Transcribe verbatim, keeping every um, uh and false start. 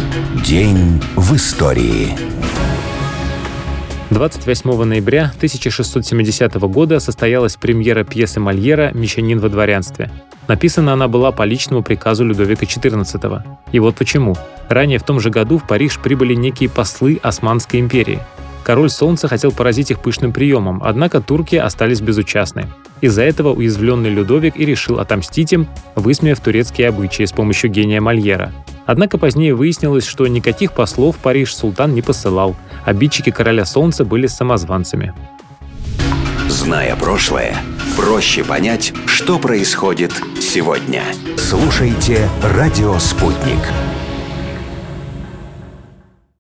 День в истории. двадцать восьмого ноября тысяча шестьсот семидесятого года состоялась премьера пьесы Мольера «Мещанин во дворянстве». Написана она была по личному приказу Людовика четырнадцатого. И вот почему. Ранее в том же году в Париж прибыли некие послы Османской империи. Король Солнца хотел поразить их пышным приемом, однако турки остались безучастны. Из-за этого уязвленный Людовик и решил отомстить им, высмеяв турецкие обычаи с помощью гения Мольера. Однако позднее выяснилось, что никаких послов в Париж султан не посылал. Обидчики короля Солнца были самозванцами. Зная прошлое, проще понять, что происходит сегодня. Слушайте «Радио Спутник».